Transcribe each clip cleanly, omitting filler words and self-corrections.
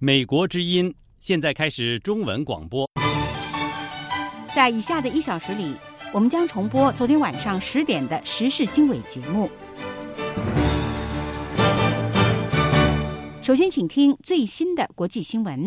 美国之音现在开始中文广播。 在以下的1小时里，我们将重播昨天晚上10点的时事经纬节目。首先请听最新的国际新闻。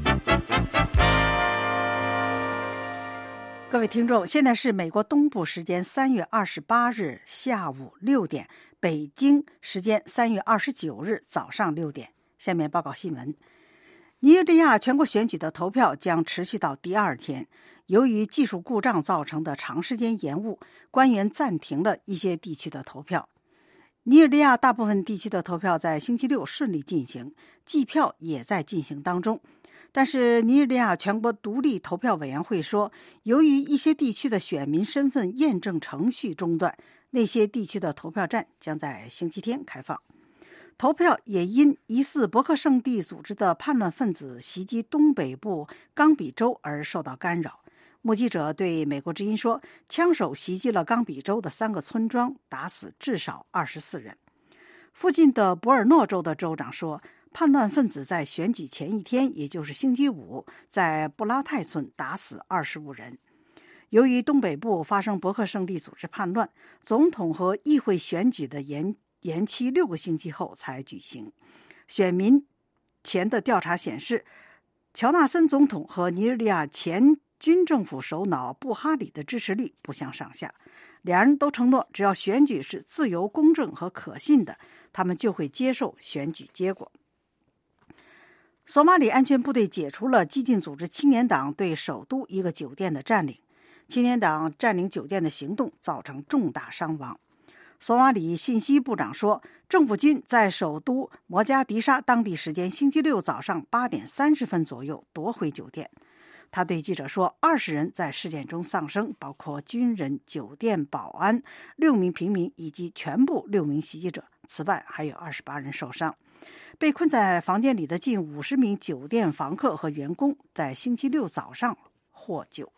各位听众，现在是美国东部时间3月28日下午6点，北京时间3月29日早上6点。下面报告新闻。尼日利亚全国选举的投票将持续到第2天，由于技术故障造成的长时间延误，官员暂停了一些地区的投票。尼日利亚大部分地区的投票在星期六顺利进行，计票也在进行当中。但是尼日利亚全国独立投票委员会说，由于一些地区的选民身份验证程序中断，那些地区的投票站将在星期天开放。投票也因疑似伯克圣地组织的叛乱分子袭击东北部冈比州而受到干扰。目击者对美国之音说，枪手袭击了冈比州的3个村庄，打死至少24人。附近的博尔诺州的州长说，叛乱分子在选举前一天，也就是星期五，在布拉泰村打死25人。由于东北部发生伯克圣地组织叛乱，总统和议会选举的延期6个星期后才举行。选民前的调查显示，乔纳森总统和尼日利亚前军政府首脑布哈里的支持率不相上下。两人都承诺，只要选举是自由、公正和可信的，他们就会接受选举结果。索马里安全部队解除了激进组织青年党对首都一个酒店的占领。青年党占领酒店的行动造成重大伤亡。索马里信息部长说，政府军在首都摩加迪沙当地时间星期六早上8点30分左右夺回酒店。他对记者说，20人在事件中丧生，包括军人、酒店保安、6名平民以及全部6名袭击者。此外还有28人受伤。被困在房间里的近50名酒店房客和员工在星期六早上获救。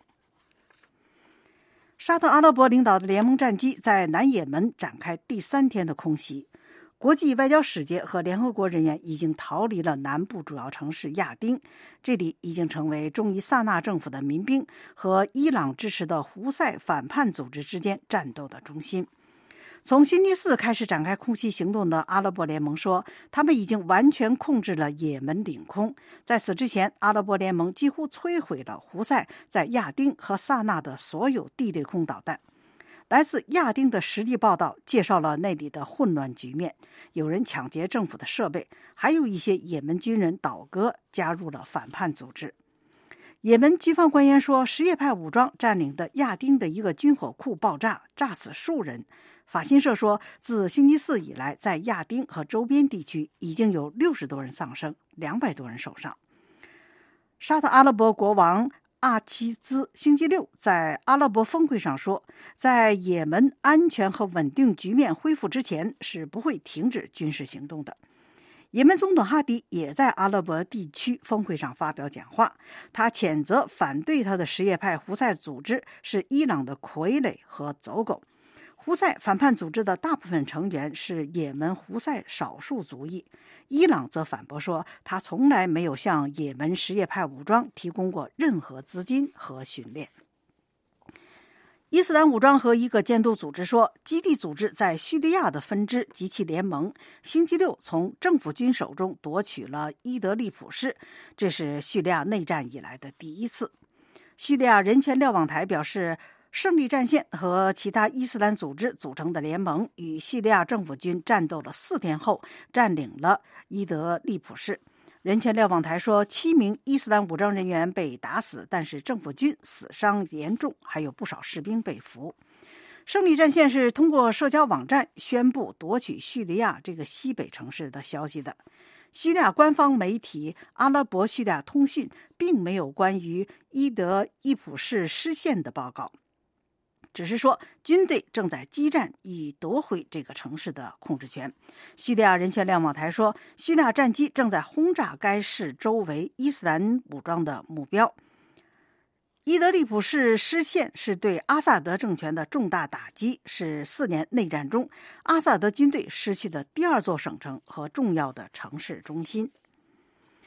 沙特阿拉伯领导的联盟战机在南也门展开第3天的空袭。国际外交使节和联合国人员已经逃离了南部主要城市亚丁，这里已经成为忠于萨那政府的民兵和伊朗支持的胡塞反叛组织之间战斗的中心。从星期四开始展开空袭行动的阿拉伯联盟说，他们已经完全控制了也门领空。在此之前，阿拉伯联盟几乎摧毁了胡塞在亚丁和萨那的所有地对空导弹。来自亚丁的实地报道介绍了那里的混乱局面，有人抢劫政府的设备，还有一些也门军人倒戈，加入了反叛组织。也门军方官员说，什叶派武装占领的亚丁的一个军火库爆炸，炸死数人。法新社说，自星期四以来，在亚丁和周边地区已经有60多人丧生，200多人受伤。沙特阿拉伯国王阿齐兹星期六在阿拉伯峰会上说，在也门安全和稳定局面恢复之前，是不会停止军事行动的。也门总统哈迪也在阿拉伯地区峰会上发表讲话，他谴责反对他的什叶派胡塞组织是伊朗的傀儡和走狗。胡塞反叛组织的大部分成员是也门胡塞少数族裔。伊朗则反驳说，他从来没有向也门什叶派武装提供过任何资金和训练。伊斯兰武装和一个监督组织说，基地组织在叙利亚的分支及其联盟星期六从政府军手中夺取了伊德利普市，这是叙利亚内战以来的第1次。叙利亚人权瞭望台表示，胜利战线和其他伊斯兰组织组成的联盟与叙利亚政府军战斗了4天后，占领了伊德利普市。人权瞭望台说，7名伊斯兰武装人员被打死，但是政府军死伤严重，还有不少士兵被俘。胜利战线是通过社交网站宣布夺取叙利亚这个西北城市的消息的。叙利亚官方媒体阿拉伯叙利亚通讯并没有关于伊德利普市失陷的报告，只是说军队正在激战以夺回这个城市的控制权。叙利亚人权瞭望台说，叙利亚战机正在轰炸该市周围伊斯兰武装的目标。伊德利普市失陷是对阿萨德政权的重大打击，是4年内战中阿萨德军队失去的第2座省城和重要的城市中心。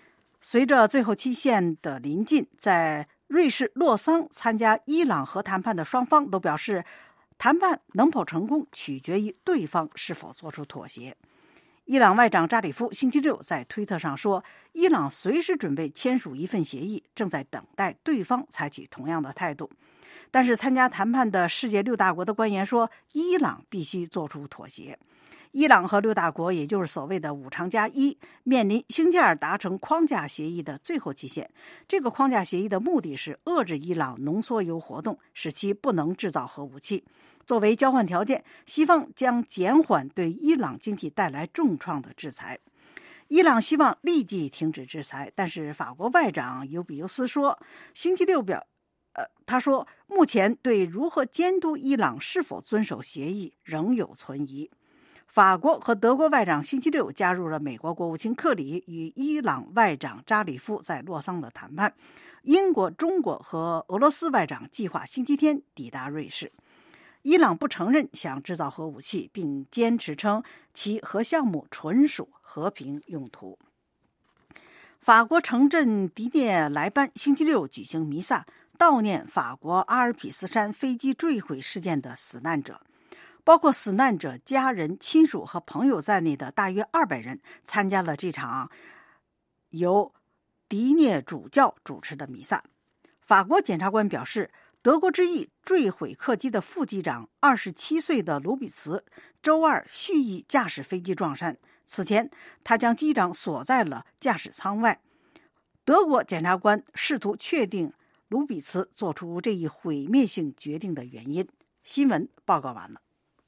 随着最后期限的临近，在瑞士洛桑参加伊朗核谈判的双方都表示，谈判能否成功取决于对方是否做出妥协。伊朗外长扎里夫星期六在推特上说，伊朗随时准备签署一份协议，正在等待对方采取同样的态度。但是参加谈判的世界6大国的官员说，伊朗必须做出妥协。伊朗和6大国，也就是所谓的5+1，面临星期二达成框架协议的最后期限。这个框架协议的目的是遏制伊朗浓缩铀活动，使其不能制造核武器。作为交换条件，西方将减缓对伊朗经济带来重创的制裁。伊朗希望立即停止制裁，但是法国外长尤比尤斯说，星期六他说目前对如何监督伊朗是否遵守协议仍有存疑。法国和德国外长星期六加入了美国国务卿克里与伊朗外长扎里夫在洛桑的谈判。英国、中国和俄罗斯外长计划星期天抵达瑞士。伊朗不承认想制造核武器，并坚持称其核项目纯属和平用途。法国城镇迪涅莱班星期六举行弥撒，悼念法国阿尔卑斯山飞机坠毁事件的死难者。包括死难者家人、亲属和朋友在内的大约200人参加了这场由迪涅主教主持的弥撒。法国检察官表示，德国之翼坠毁客机的副机长27岁的卢比茨周二蓄意驾驶飞机撞山，此前他将机长锁在了驾驶舱外。德国检察官试图确定卢比茨做出这一毁灭性决定的原因。新闻报告完了。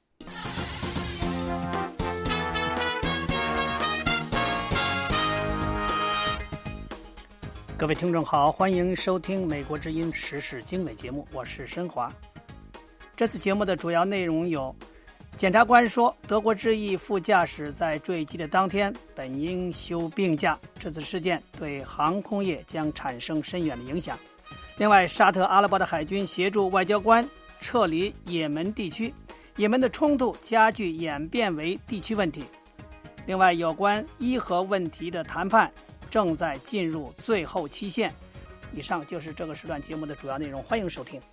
各位听众好，欢迎收听美国之音时事经纬节目，我是申华。这次节目的主要内容有：检察官说德国之翼副驾驶在坠机的当天本应休病假，这次事件对航空业将产生深远的影响。另外，沙特阿拉伯的海军协助外交官撤离也门地区，也门的冲突加剧演变为地区问题。另外，有关伊核问题的谈判正在进入最后期限。以上就是这个时段节目的主要内容，欢迎收听。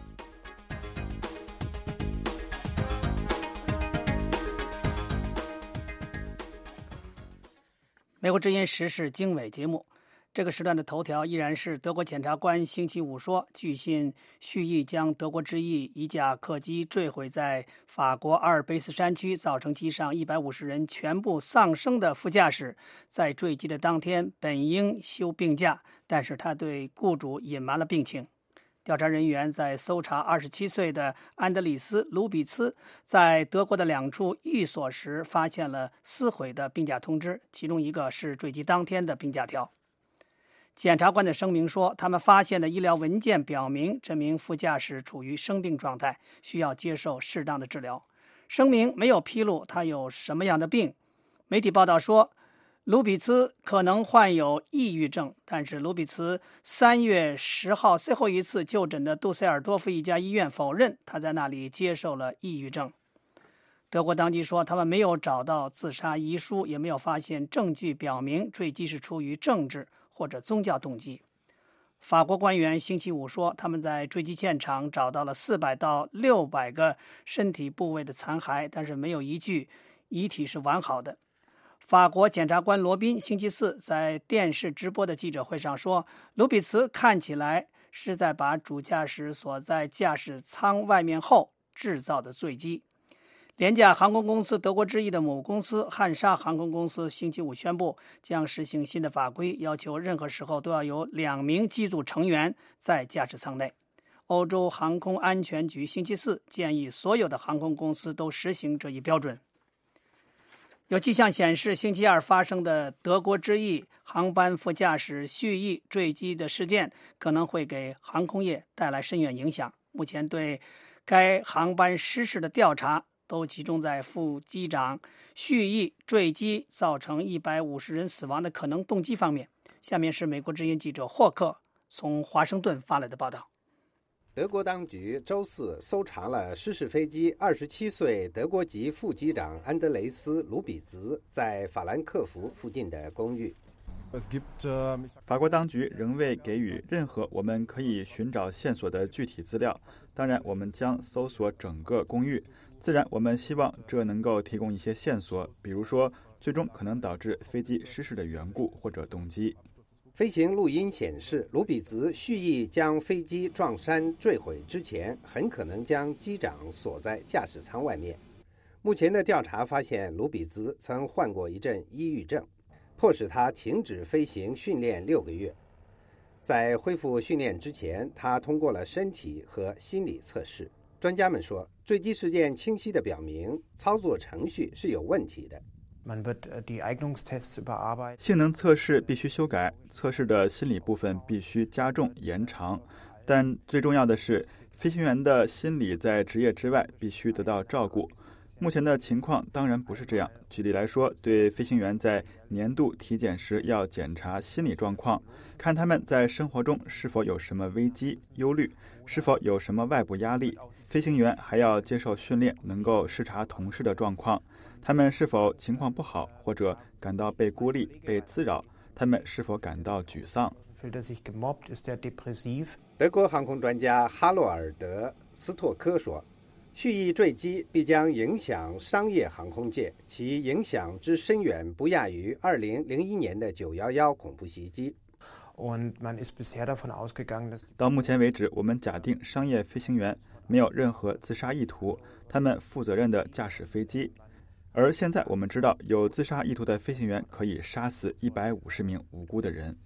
美国之音时事经纬节目，这个时段的头条依然是德国检察官星期五说，据信蓄意将德国之翼一架客机坠毁在法国阿尔卑斯山区，造成机上150人全部丧生的副驾驶，在坠机的当天本应休病假，但是他对雇主隐瞒了病情。调查人员在搜查27岁的安德里斯·卢比茨在德国的2处寓所时，发现了撕毁的病假通知，其中一个是坠机当天的病假条。检察官的声明说，他们发现的医疗文件表明这名副驾驶处于生病状态，需要接受适当的治疗。声明没有披露他有什么样的病。媒体报道说，卢比茨可能患有抑郁症，但是卢比茨3月10号最后一次就诊的杜塞尔多夫一家医院否认他在那里接受了抑郁症。德国当局说，他们没有找到自杀遗书，也没有发现证据表明坠机是出于政治或者宗教动机。法国官员星期五说，他们在坠机现场找到了400到600个身体部位的残骸，但是没有一具遗体是完好的。法国检察官罗宾星期四在电视直播的记者会上说，卢比茨看起来是在把主驾驶锁在驾驶舱外面后制造的坠机。廉价航空公司德国之翼的母公司汉莎航空公司星期五宣布，将实行新的法规，要求任何时候都要有2名机组成员在驾驶舱内。欧洲航空安全局星期四建议所有的航空公司都实行这一标准。有迹象显示，星期二发生的德国之翼航班副驾驶蓄意坠机的事件可能会给航空业带来深远影响。目前对该航班失事的调查都集中在副机长蓄意坠机造成150人死亡的可能动机方面。下面是美国之音记者霍克从华盛顿发来的报道。 德国当局周四搜查了失事飞机27岁德国籍副机长安德雷斯·卢比茨在法兰克福附近的公寓。 法国当局仍未给予任何我们可以寻找线索的具体资料。当然，我们将搜索整个公寓。自然，我们希望这能够提供一些线索，比如说最终可能导致飞机失事的缘故或者动机。 飞行录音显示，卢比兹蓄意将飞机撞山坠毁之前，很可能将机长锁在驾驶舱外面。目前的调查发现，卢比兹曾患过一阵抑郁症，迫使他停止飞行训练6个月。在恢复训练之前，他通过了身体和心理测试。专家们说，坠机事件清晰地表明操作程序是有问题的。 性能测试必须修改，测试的心理部分必须加重延长，但最重要的是，飞行员的心理在职业之外必须得到照顾。目前的情况当然不是这样。举例来说，对飞行员在年度体检时要检查心理状况，看他们在生活中是否有什么危机、忧虑，是否有什么外部压力。飞行员还要接受训练，能够视察同事的状况，他们是否情况不好，或者感到被孤立、被滋扰，他们是否感到沮丧。 德国航空专家哈洛尔德·斯托科说，蓄意坠机必将影响商业航空界，其影响之深远不亚于2001年的911恐怖袭击。 到目前为止，我们假定商业飞行员没有任何自杀意图，他们负责任地驾驶飞机。而现在我们知道，有自杀意图的飞行员可以杀死150名无辜的人。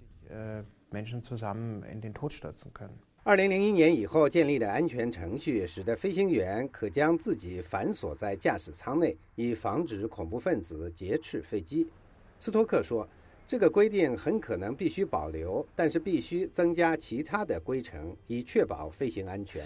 2001年以后建立的安全程序，使得飞行员可将自己反锁在驾驶舱内，以防止恐怖分子劫持飞机。斯托克说，这个规定很可能必须保留，但是必须增加其他的规程，以确保飞行安全。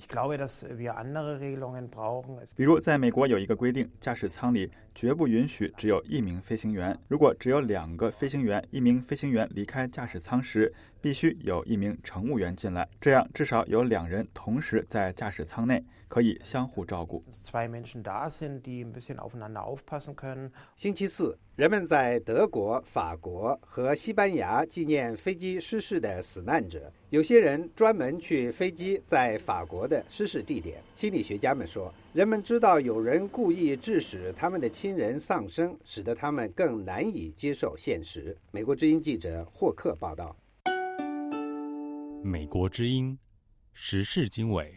比如，在美国有一个规定，驾驶舱里绝不允许只有1名飞行员。如果只有2个飞行员，1名飞行员离开驾驶舱时，必须有1名乘务员进来，这样至少有2人同时在驾驶舱内，可以相互照顾。 星期四，人们在德国、法国和西班牙纪念飞机失事的死难者。有些人专门去飞机在法国的失事地点。心理学家们说，人们知道有人故意致使他们的亲人丧生，使得他们更难以接受现实。美国之音记者霍克报道。 美国之音时事经纬。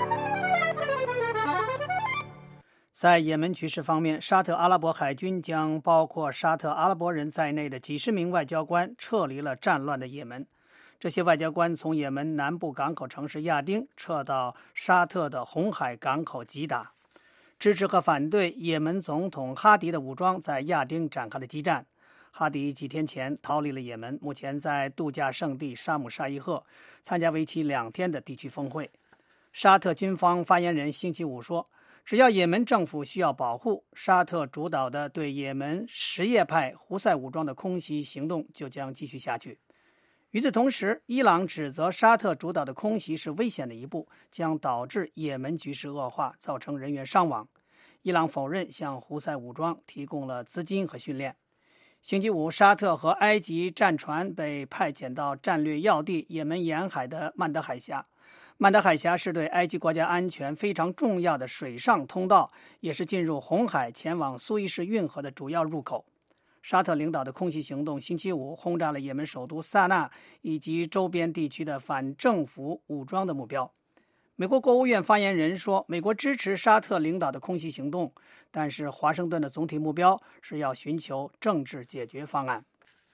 在也门局势方面，沙特阿拉伯海军将包括沙特阿拉伯人在内的几十名外交官撤离了战乱的也门。这些外交官从也门南部港口城市亚丁撤到沙特的红海港口吉达。支持和反对也门总统哈迪的武装在亚丁展开了激战。哈迪几天前逃离了也门，目前在度假胜地沙姆沙伊赫参加为期2天的地区峰会。沙特军方发言人星期五说，只要也门政府需要保护，沙特主导的对也门什叶派胡塞武装的空袭行动就将继续下去。与此同时，伊朗指责沙特主导的空袭是危险的一步，将导致也门局势恶化，造成人员伤亡。伊朗否认向胡塞武装提供了资金和训练。星期五，沙特和埃及战船被派遣到战略要地也门沿海的曼德海峡。曼德海峡是对埃及国家安全非常重要的水上通道，也是进入红海前往苏伊士运河的主要入口。沙特领导的空袭行动星期五轰炸了也门首都萨那以及周边地区的反政府武装的目标。美国国务院发言人说，美国支持沙特领导的空袭行动，但是华盛顿的总体目标是要寻求政治解决方案。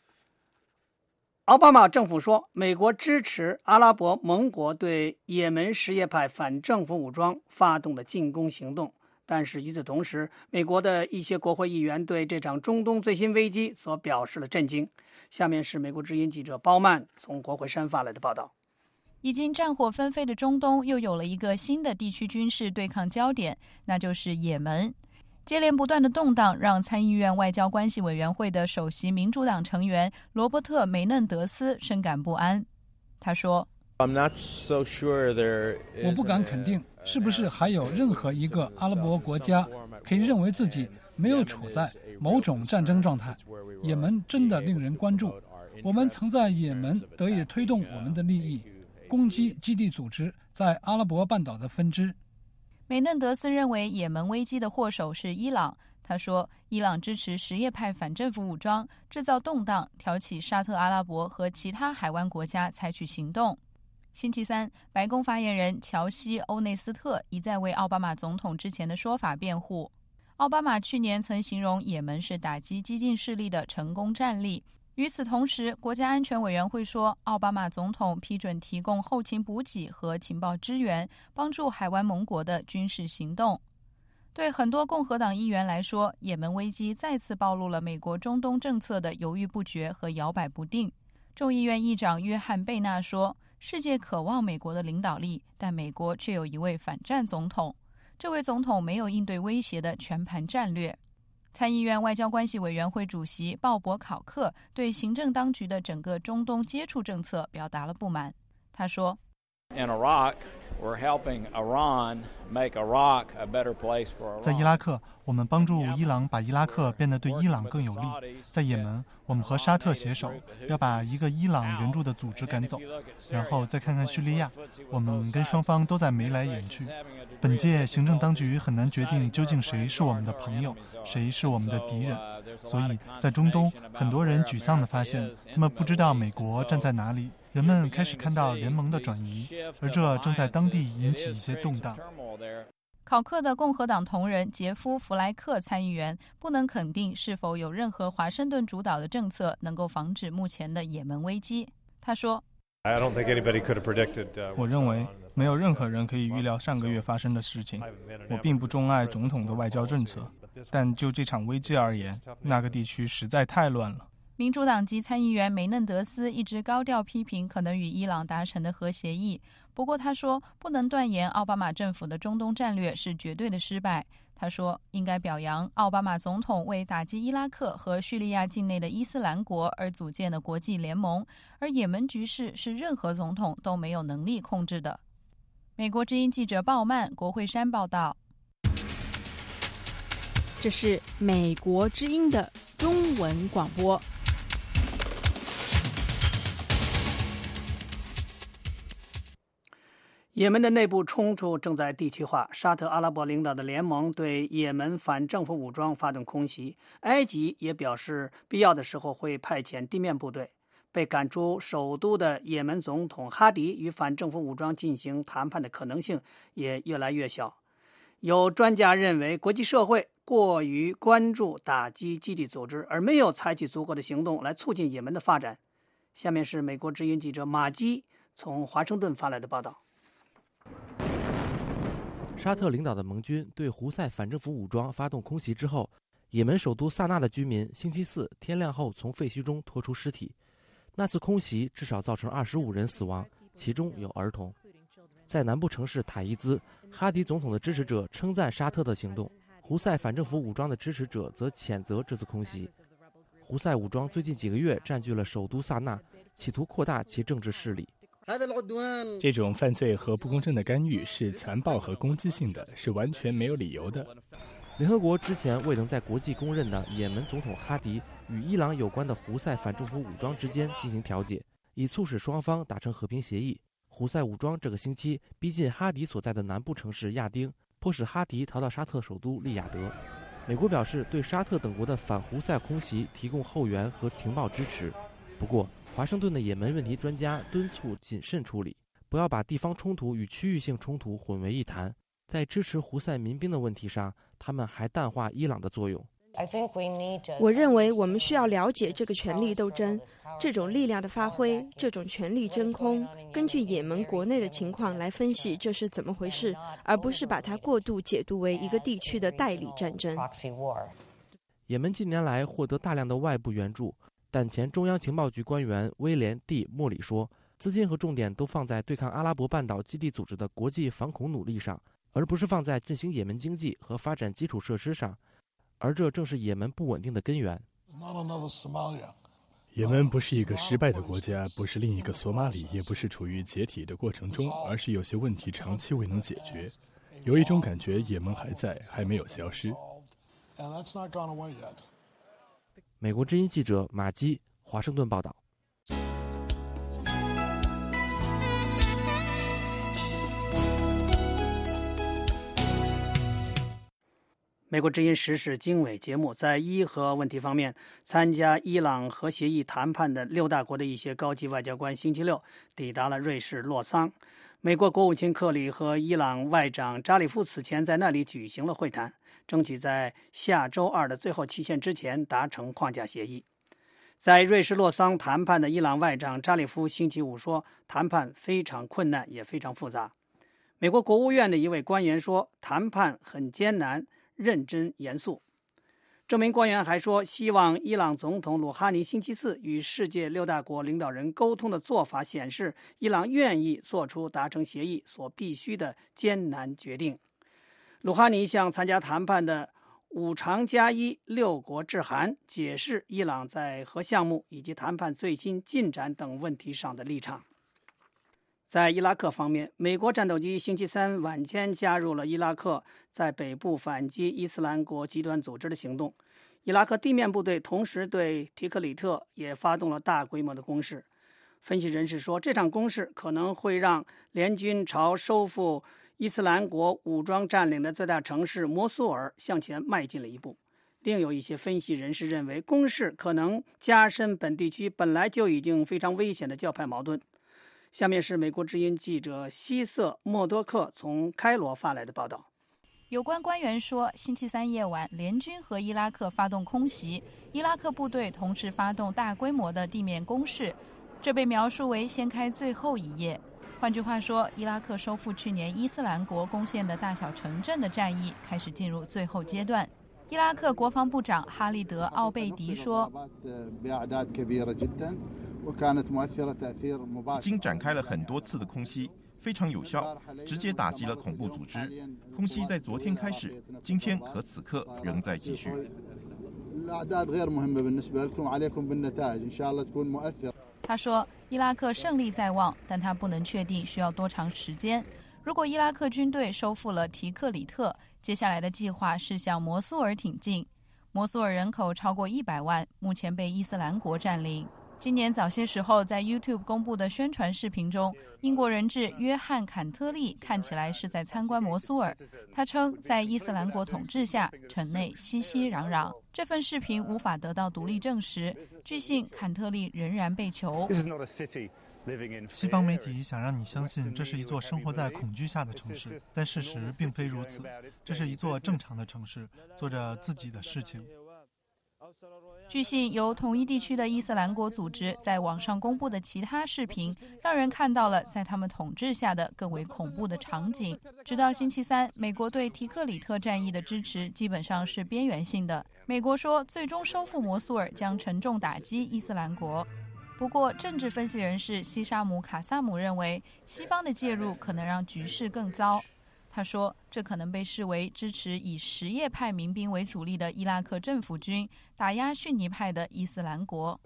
奥巴马政府说，美国支持阿拉伯盟国对也门什叶派反政府武装发动的进攻行动，但是与此同时，美国的一些国会议员对这场中东最新危机所表示了震惊。下面是美国之音记者包曼从国会山发来的报道。 已经战火纷飞的中东又有了一个新的地区军事对抗焦点，那就是也门。接连不断的动荡让参议院外交关系委员会的首席民主党成员罗伯特·梅嫩德斯深感不安。他说， 我不敢肯定是不是还有任何一个阿拉伯国家可以认为自己没有处在某种战争状态。也门真的令人关注， 我们曾在也门得以推动我们的利益，攻击基地组织在阿拉伯半岛的分支。 梅嫩德斯认为也门危机的祸首是伊朗。他说，伊朗支持什叶派反政府武装，制造动荡，挑起沙特阿拉伯和其他海湾国家采取行动。星期三，白宫发言人乔西·欧内斯特一再为奥巴马总统之前的说法辩护。奥巴马去年曾形容也门是打击激进势力的成功战例。与此同时，国家安全委员会说，奥巴马总统批准提供后勤补给和情报支援，帮助海湾盟国的军事行动。对很多共和党议员来说，也门危机再次暴露了美国中东政策的犹豫不决和摇摆不定。众议院议长约翰·贝纳说，世界渴望美国的领导力，但美国却有一位反战总统。这位总统没有应对威胁的全盘战略。参议院外交关系委员会主席鲍勃·考克对行政当局的整个中东接触政策表达了不满。他说， In Iraq, we're helping Iran make Iraq a better place for Iran. 在伊拉克，我们帮助伊朗把伊拉克变得对伊朗更有利。在也门，我们和沙特携手，要把一个伊朗援助的组织赶走。然后再看看叙利亚，我们跟双方都在眉来眼去。本届行政当局很难决定究竟谁是我们的朋友，谁是我们的敌人。所以在中东，很多人沮丧地发现，他们不知道美国站在哪里。人们开始看到联盟的转移，而这正在当地引起一些动荡。 考克的共和党同仁杰夫·弗莱克参议员不能肯定是否有任何华盛顿主导的政策能够防止目前的也门危机。他说， 我认为没有任何人可以预料上个月发生的事情。我并不钟爱总统的外交政策，但就这场危机而言，那个地区实在太乱了。 民主党籍参议员梅嫩德斯一直高调批评可能与伊朗达成的核协议，不过他说不能断言奥巴马政府的中东战略是绝对的失败。他说应该表扬奥巴马总统为打击伊拉克和叙利亚境内的伊斯兰国而组建的国际联盟，而也门局势是任何总统都没有能力控制的。美国之音记者鲍曼、国会山报道。 这是美国之音的中文广播。 也门的内部冲突正在地区化，沙特阿拉伯领导的联盟对也门反政府武装发动空袭，埃及也表示必要的时候会派遣地面部队。被赶出首都的也门总统哈迪与反政府武装进行谈判的可能性也越来越小。有专家认为，国际社会过于关注打击基地组织，而没有采取足够的行动来促进也门的发展。下面是美国之音记者马基从华盛顿发来的报道。 沙特领导的盟军对胡塞反政府武装发动空袭之后，也门首都萨那的居民星期四天亮后从废墟中拖出尸体。那次空袭至少造成25人死亡，其中有儿童。在南部城市塔伊兹，哈迪总统的支持者称赞沙特的行动，胡塞反政府武装的支持者则谴责这次空袭。胡塞武装最近几个月占据了首都萨那，企图扩大其政治势力。 这种犯罪和不公正的干预是残暴和攻击性的，是完全没有理由的。 联合国之前未能在国际公认的也门总统哈迪与伊朗有关的胡塞反政府武装之间进行调解，以促使双方达成和平协议。胡塞武装这个星期逼近哈迪所在的南部城市亚丁，迫使哈迪逃到沙特首都利雅得。美国表示对沙特等国的反胡塞空袭提供后援和情报支持，不过华盛顿的也门问题专家敦促谨慎处理，不要把地方冲突与区域性冲突混为一谈。在支持胡塞民兵的问题上，他们还淡化伊朗的作用。 我认为我们需要了解这个权力斗争，这种力量的发挥，这种权力真空，根据也门国内的情况来分析这是怎么回事，而不是把它过度解读为一个地区的代理战争。 也门近年来获得大量的外部援助，但前中央情报局官员威廉 ·D· 莫里说，资金和重点都放在对抗阿拉伯半岛基地组织的国际反恐努力上，而不是放在振兴也门经济和发展基础设施上，而这正是也门不稳定的根源。 也门不是一个失败的国家，不是另一个索马里，也不是处于解体的过程中，而是有些问题长期未能解决。有一种感觉，也门还在，还没有消失。 美国之音记者马基，华盛顿报道。 美国之音时事经纬节目在伊核问题方面，参加伊朗核协议谈判的6大国的一些高级外交官星期六抵达了瑞士洛桑。美国国务卿克里和伊朗外长扎里夫此前在那里举行了会谈，争取在下周2的最后期限之前达成框架协议。在瑞士洛桑谈判的伊朗外长扎里夫星期五说，谈判非常困难也非常复杂。美国国务院的一位官员说，谈判很艰难、认真严肃。这名官员还说，希望伊朗总统鲁哈尼星期四与世界6大国领导人沟通的做法显示，伊朗愿意做出达成协议所必须的艰难决定。鲁哈尼向参加谈判的5+1 6国致函，解释伊朗在核项目以及谈判最新进展等问题上的立场。在伊拉克方面，美国战斗机星期三晚间加入了伊拉克在北部反击伊斯兰国极端组织的行动。伊拉克地面部队同时对提克里特也发动了大规模的攻势。分析人士说，这场攻势可能会让联军朝收复伊斯兰国武装占领的最大城市摩苏尔向前迈进了一步。另有一些分析人士认为，攻势可能加深本地区本来就已经非常危险的教派矛盾。下面是美国之音记者希瑟·默多克从开罗发来的报道。 有关官员说，星期三夜晚，联军和伊拉克发动空袭，伊拉克部队同时发动大规模的地面攻势，这被描述为掀开最后一页。换句话说，伊拉克收复去年伊斯兰国攻陷的大小城镇的战役开始进入最后阶段。伊拉克国防部长哈利德·奥贝迪说， 已经展开了很多次的空袭，非常有效，直接打击了恐怖组织。空袭在昨天开始，今天和此刻仍在继续。 他说，伊拉克胜利在望，但他不能确定需要多长时间。如果伊拉克军队收复了提克里特，接下来的计划是向摩苏尔挺进。摩苏尔人口超过100万，目前被伊斯兰国占领。今年早些时候，在 YouTube 公布的宣传视频中，英国人质约翰·坎特利看起来是在参观摩苏尔。他称，在伊斯兰国统治下，城内熙熙攘攘。这份视频无法得到独立证实，据信坎特利仍然被囚。 西方媒体想让你相信这是一座生活在恐惧下的城市，但事实并非如此。这是一座正常的城市，做着自己的事情。 据信，由统一地区的伊斯兰国组织在网上公布的其他视频，让人看到了在他们统治下的更为恐怖的场景。直到星期三，美国对提克里特战役的支持基本上是边缘性的。美国说，最终收复摩苏尔将沉重打击伊斯兰国。不过，政治分析人士西沙姆·卡萨姆认为，西方的介入可能让局势更糟。他说，这可能被视为支持以什叶派民兵为主力的伊拉克政府军打压逊尼派的伊斯兰国。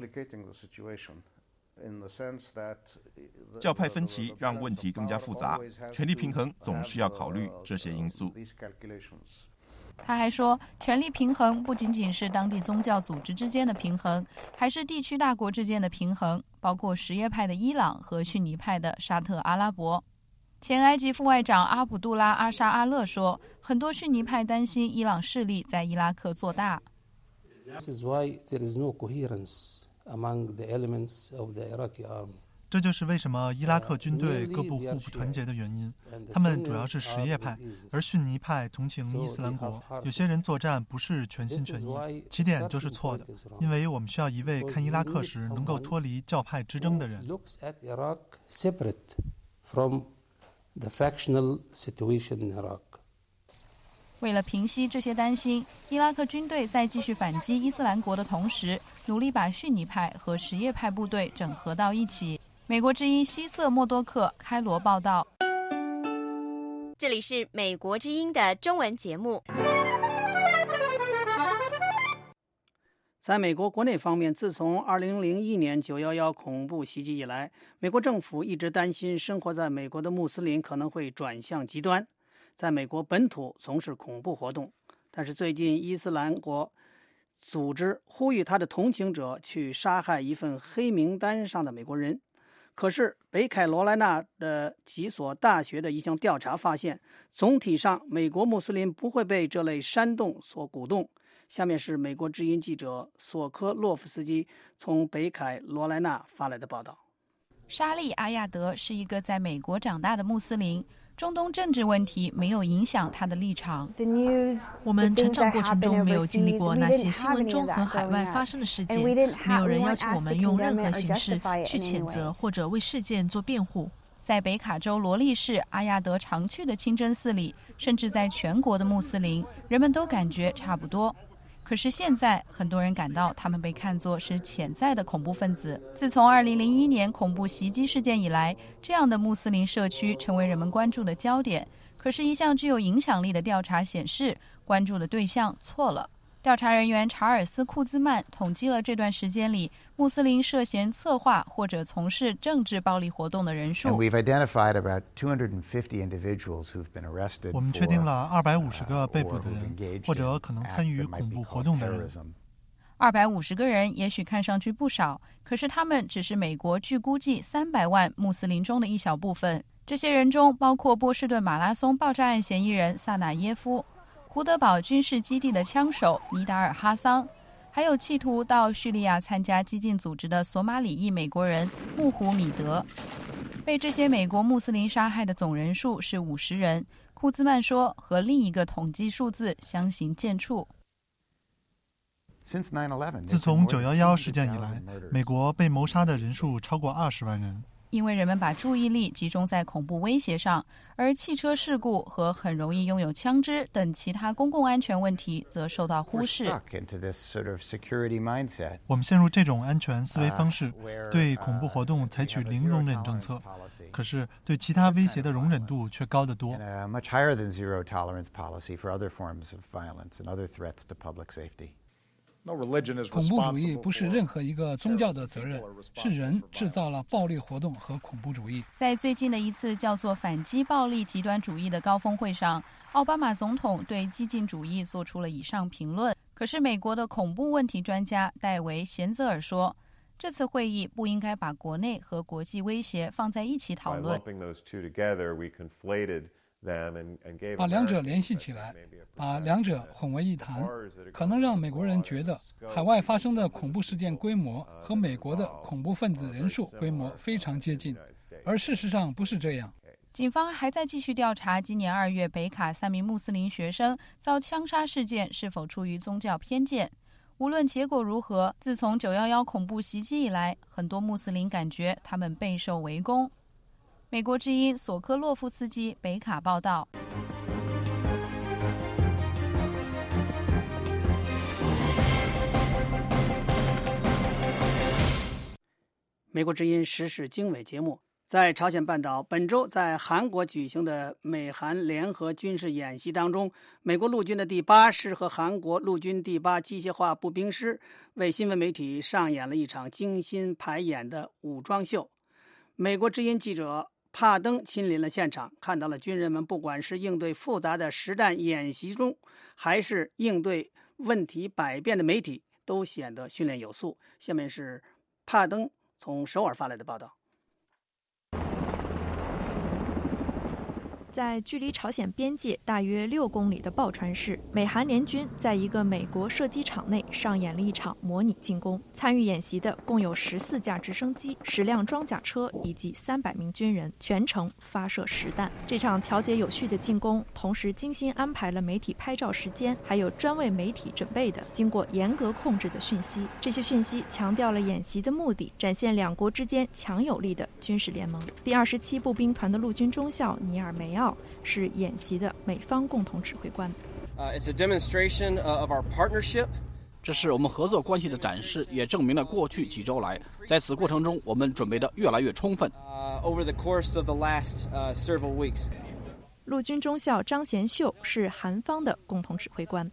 教派分歧让问题更加复杂，权力平衡总是要考虑这些因素。 他还说，权力平衡不仅仅是当地宗教组织之间的平衡，还是地区大国之间的平衡，包括什叶派的伊朗和逊尼派的沙特阿拉伯。前埃及副外长阿卜杜拉·阿沙阿勒说，很多逊尼派担心伊朗势力在伊拉克做大。 这就是为什么伊拉克军队各部互不团结的原因。他们主要是什叶派，而逊尼派同情伊斯兰国。有些人作战不是全心全意，起点就是错的。因为我们需要一位看伊拉克时能够脱离教派之争的人。 为了平息这些担心，伊拉克军队在继续反击伊斯兰国的同时，努力把逊尼派和什叶派部队整合到一起。美国之音希瑟·默多克开罗报道。 这里是美国之音的中文节目。 在美国国内方面，自从2001年911恐怖袭击以来，美国政府一直担心生活在美国的穆斯林可能会转向极端，在美国本土从事恐怖活动。但是最近伊斯兰国组织呼吁他的同情者去杀害一份黑名单上的美国人。 可是北卡罗来纳的几所大学的一项调查发现，总体上美国穆斯林不会被这类煽动所鼓动。下面是美国之音记者索科洛夫斯基从北卡罗来纳发来的报道。 沙利阿亚德是一个在美国长大的穆斯林，中东政治问题没有影响他的立场。 我们成长过程中没有经历过那些新闻中和海外发生的事件，没有人要求我们用任何形式去谴责或者为事件做辩护。 在北卡州罗利市阿亚德常去的清真寺里，甚至在全国的穆斯林，人们都感觉差不多。可是现在，很多人感到他们被看作是潜在的恐怖分子。自从2001年恐怖袭击事件以来，这样的穆斯林社区成为人们关注的焦点。可是，一项具有影响力的调查显示，关注的对象错了。调查人员查尔斯·库兹曼统计了这段时间里穆斯林涉嫌策划或者从事政治暴力活动的人数。 我们确定了250个被捕的人，或者可能参与恐怖活动的人。 250个人也许看上去不少，可是他们只是美国据估计300万穆斯林中的一小部分。这些人中包括波士顿马拉松爆炸案嫌疑人萨纳耶夫、胡德堡军事基地的枪手尼达尔哈桑，还有企图到叙利亚参加激进组织的索马里裔美国人穆胡米德。被这些美国穆斯林杀害的总人数是50人，库兹曼说，和另一个统计数字相形见绌。 自从911事件以来，美国被谋杀的人数超过20万人。 因为人们把注意力集中在恐怖威胁上，而汽车事故和很容易拥有枪支等其他公共安全问题则受到忽视。 我们陷入这种安全思维方式，对恐怖活动采取零容忍政策，可是对其他威胁的容忍度却高得多。 恐怖主义不是任何一个宗教的责任，是人制造了暴力活动和恐怖主义。 在最近的一次叫做反击暴力极端主义的高峰会上，奥巴马总统对激进主义做出了以上评论。可是美国的恐怖问题专家戴维·贤泽尔说，这次会议不应该把国内和国际威胁放在一起讨论。 把两者联系起来，把两者混为一谈，可能让美国人觉得海外发生的恐怖事件规模和美国的恐怖分子人数规模非常接近，而事实上不是这样。 警方还在继续调查今年2月北卡3名穆斯林学生遭枪杀事件是否出于宗教偏见。无论结果如何，自从911恐怖袭击以来，很多穆斯林感觉他们备受围攻。美国之音索科洛夫斯基北卡报道。 美国之音时事经纬节目，在朝鲜半岛本周在韩国举行的美韩联合军事演习当中，美国陆军的第8师和韩国陆军第8机械化步兵师为新闻媒体上演了一场精心排演的武装秀。美国之音记者帕登亲临了现场，看到了军人们不管是应对复杂的实战演习中，还是应对问题百变的媒体，都显得训练有素。下面是帕登从首尔发来的报道。 在距离朝鲜边界大约6公里的抱川市，美韩联军在一个美国射击场内上演了一场模拟进攻。参与演习的共有14架直升机、10辆装甲车以及300名军人，全程发射实弹。这场调节有序的进攻，同时精心安排了媒体拍照时间，还有专为媒体准备的、经过严格控制的讯息。这些讯息强调了演习的目的，展现两国之间强有力的军事联盟。第27步兵团的陆军中校尼尔梅奥是演习的美方共同指挥官。 这是我们合作关系的展示，也证明了过去几周来，在此过程中我们准备得越来越充分。 陆军中校张贤秀是韩方的共同指挥官。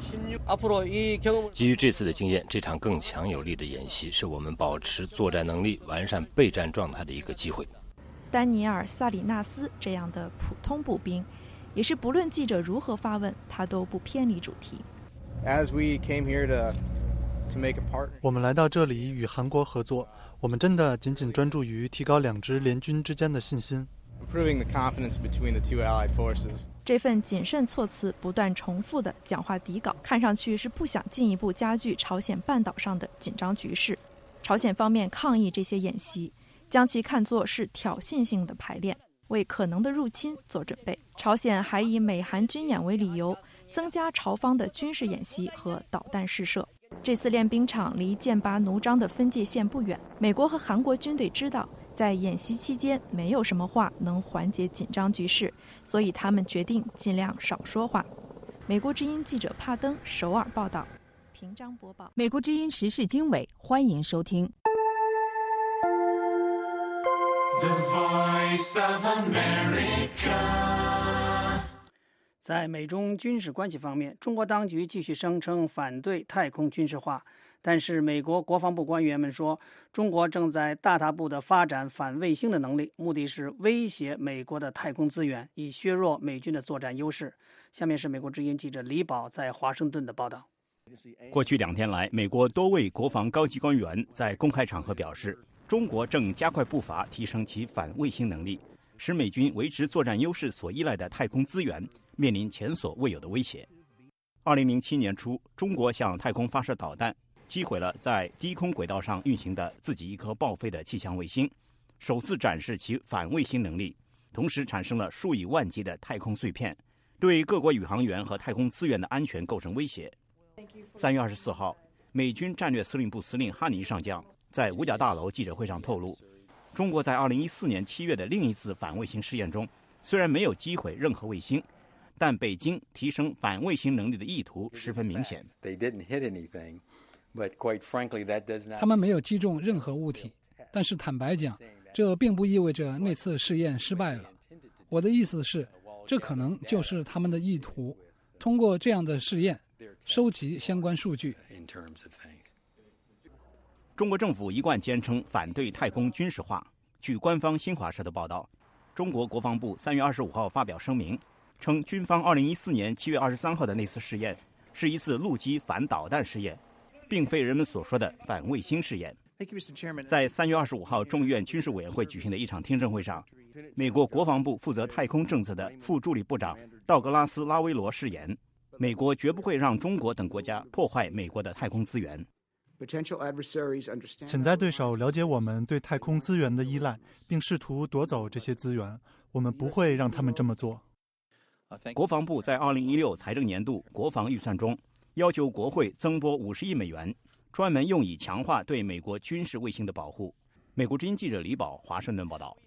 基于这次的经验，这场更强有力的演习是我们保持作战能力、完善备战状态的一个机会。 丹尼尔·萨里纳斯这样的普通步兵，也是不论记者如何发问，他都不偏离主题。 我们来到这里与韩国合作，我们真的仅仅专注于提高两支联军之间的信心。 这份谨慎措辞不断重复的讲话底稿，看上去是不想进一步加剧朝鲜半岛上的紧张局势。朝鲜方面抗议这些演习，将其看作是挑衅性的排练，为可能的入侵做准备。朝鲜还以美韩军演为理由，增加朝方的军事演习和导弹试射。这次练兵场离剑拔弩张的分界线不远，美国和韩国军队知道在演习期间没有什么话能缓解紧张局势，所以他们决定尽量少说话。美国之音记者帕登首尔报道。平章播报。 美国之音时事经纬，欢迎收听。 The Voice of America。 在美中军事关系方面，中国当局继续声称反对太空军事化，但是美国国防部官员们说，中国正在大踏步地发展反卫星的能力，目的是威胁美国的太空资源，以削弱美军的作战优势。下面是美国之音记者李宝在华盛顿的报道。 过去2天来，美国多位国防高级官员在公开场合表示，中国正加快步伐提升其反卫星能力，使美军维持作战优势所依赖的太空资源面临前所未有的威胁。2007年初，中国向太空发射导弹，击毁了在低空轨道上运行的自己一颗报废的气象卫星，首次展示其反卫星能力，同时产生了数以万计的太空碎片，对各国宇航员和太空资源的安全构成威胁。3月24号，美军战略司令部司令哈尼上将在五角大楼记者会上透露，中国在2014年7月的另一次反卫星试验中，虽然没有击毁任何卫星，但北京提升反卫星能力的意图十分明显。 他们没有击中任何物体，但是坦白讲，这并不意味着那次试验失败了。我的意思是，这可能就是他们的意图，通过这样的试验收集相关数据。 中国政府一贯坚称反对太空军事化。据官方新华社的报道，中国国防部3月25号发表声明，称军方2014年7月23号的那次试验是一次陆基反导弹试验，并非人们所说的反卫星试验。在3月25号众议院军事委员会举行的一场听证会上，美国国防部负责太空政策的副助理部长道格拉斯·拉威罗誓言，美国绝不会让中国等国家破坏美国的太空资源。 潜在对手了解我们对太空资源的依赖，并试图夺走这些资源，我们不会让他们这么做。 国防部在2016财政年度国防预算中要求国会增拨50亿美元，专门用以强化对美国军事卫星的保护。美国之音记者李宝，华盛顿报道。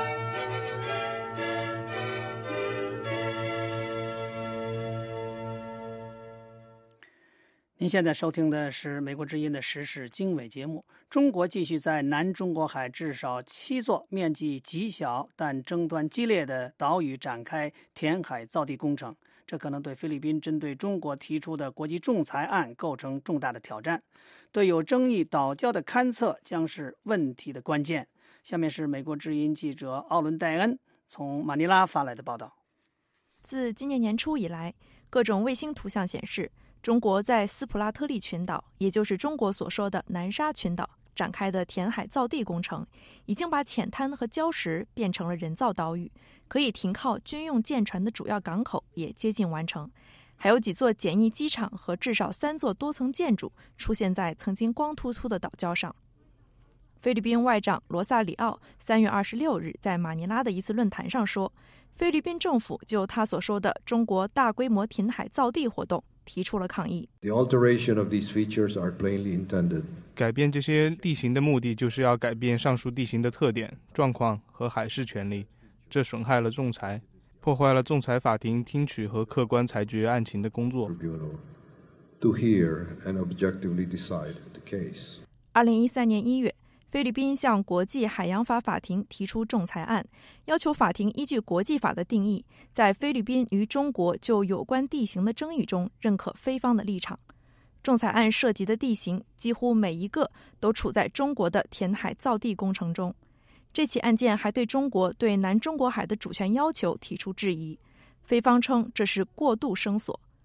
您现在收听的是美国之音的时事经纬节目。中国继续在南中国海至少7座面积极小但争端激烈的岛屿展开填海造地工程，这可能对菲律宾针对中国提出的国际仲裁案构成重大的挑战。对有争议岛礁的勘测将是问题的关键。下面是美国之音记者奥伦戴恩从马尼拉发来的报道。 自今年年初以来，各种卫星图像显示，中国在斯普拉特利群岛，也就是中国所说的南沙群岛展开的填海造地工程，已经把浅滩和礁石变成了人造岛屿，可以停靠军用舰船的主要港口也接近完成，还有几座简易机场和至少3座多层建筑出现在曾经光秃秃的岛礁上。菲律宾外长罗萨里奥3月26日在马尼拉的一次论坛上说，菲律宾政府就他所说的中国大规模填海造地活动提出了抗议。 改变这些地形的目的就是要改变上述地形的特点、状况和海事权利，这损害了仲裁，破坏了仲裁法庭听取和客观裁决案情的工作。 2013年1月，菲律宾向国际海洋法法庭提出仲裁案，要求法庭依据国际法的定义，在菲律宾与中国就有关地形的争议中认可菲方的立场。仲裁案涉及的地形几乎每一个都处在中国的填海造地工程中。这起案件还对中国对南中国海的主权要求提出质疑，菲方称这是过度声索。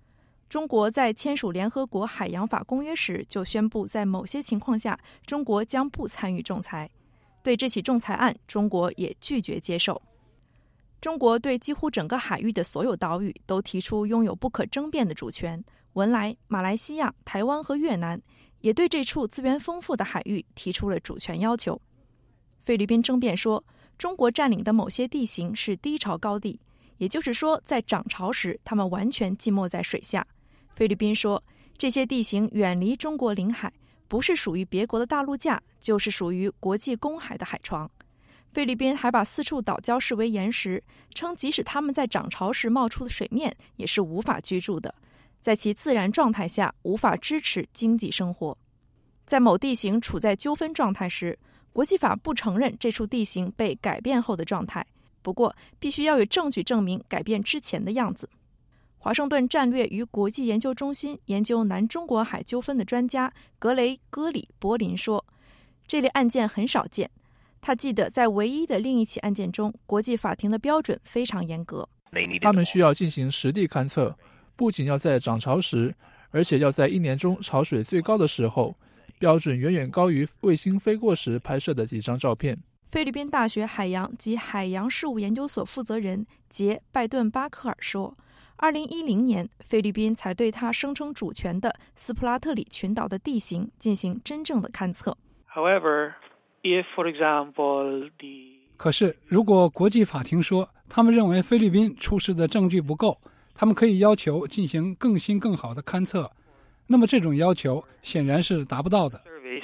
中国在签署联合国海洋法公约时就宣布，在某些情况下，中国将不参与仲裁。对这起仲裁案，中国也拒绝接受。中国对几乎整个海域的所有岛屿都提出拥有不可争辩的主权。文莱、马来西亚、台湾和越南也对这处资源丰富的海域提出了主权要求。菲律宾争辩说，中国占领的某些地形是低潮高地，也就是说，在涨潮时，它们完全浸没在水下。菲律宾说，这些地形远离中国领海，不是属于别国的大陆架，就是属于国际公海的海床。菲律宾还把4处岛礁视为岩石，称即使它们在涨潮时冒出的水面也是无法居住的，在其自然状态下无法支持经济生活。在某地形处在纠纷状态时，国际法不承认这处地形被改变后的状态，不过必须要有证据证明改变之前的样子。华盛顿战略与国际研究中心研究南中国海纠纷的专家格雷戈里·柏林说，这类案件很少见。他记得在唯一的另一起案件中，国际法庭的标准非常严格。 他们需要进行实地勘测，不仅要在涨潮时，而且要在1年中潮水最高的时候，标准远远高于卫星飞过时拍摄的几张照片。 菲律宾大学海洋及海洋事务研究所负责人杰·拜顿巴克尔说，2010年，菲律宾才对他声称主权的斯普拉特里群岛的地形进行真正的勘测。 However, if, for example, 可是，如果国际法庭说他们认为菲律宾出示的证据不够，他们可以要求进行更新更好的勘测，那么这种要求显然是达不到的。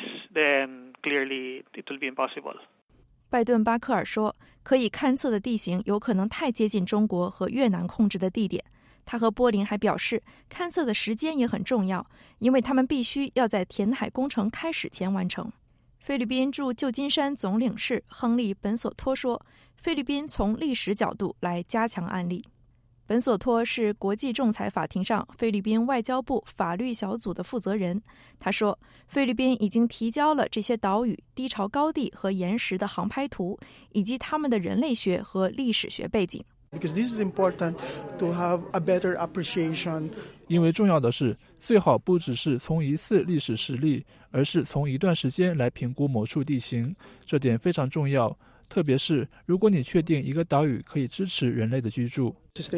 拜顿巴克尔说，可以勘测的地形有可能太接近中国和越南控制的地点。他和波林还表示，勘测的时间也很重要，因为他们必须要在填海工程开始前完成。菲律宾驻旧金山总领事亨利·本索托说，菲律宾从历史角度来加强案例。本索托是国际仲裁法庭上菲律宾外交部法律小组的负责人。他说，菲律宾已经提交了这些岛屿、低潮高地和岩石的航拍图，以及他们的人类学和历史学背景。 因为重要的是，最好不只是从一次历史实例，而是从一段时间来评估某处地形，这点非常重要。特别是如果你确定一个岛屿可以支持人类的居住。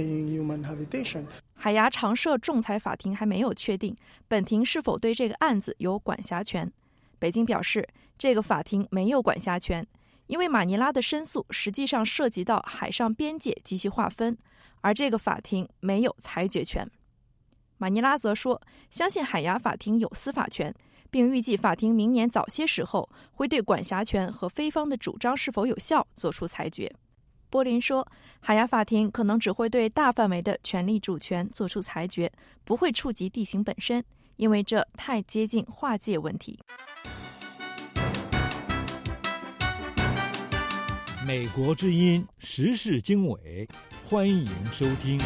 海牙常设仲裁法庭还没有确定本庭是否对这个案子有管辖权。北京表示，这个法庭没有管辖权，因为马尼拉的申诉实际上涉及到海上边界及其划分，而这个法庭没有裁决权。马尼拉则说，相信海牙法庭有司法权，并预计法庭明年早些时候会对管辖权和菲方的主张是否有效作出裁决。波林说，海牙法庭可能只会对大范围的权利主权作出裁决，不会触及地形本身，因为这太接近划界问题。 美国之音时事经纬，欢迎收听。